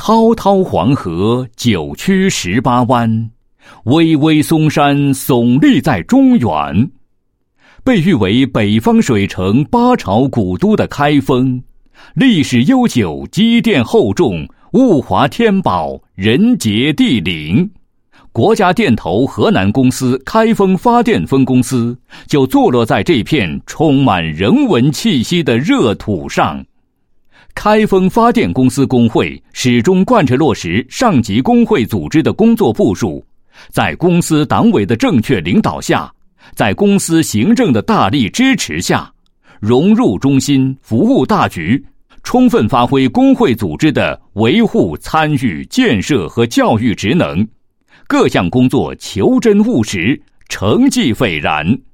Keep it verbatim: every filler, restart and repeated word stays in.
滔滔黄河，九曲十八弯，巍巍嵩山耸立在中原。被誉为北方水城八朝古都的开封，历史悠久，积淀厚重，物华天宝，人杰地灵。国家电投河南公司开封发电分公司就坐落在这片充满人文气息的热土上。开封发电公司工会始终贯彻落实上级工会组织的工作部署，在公司党委的正确领导下，在公司行政的大力支持下，融入中心，服务大局，充分发挥工会组织的维护、参与、建设和教育职能，各项工作求真务实，成绩斐然。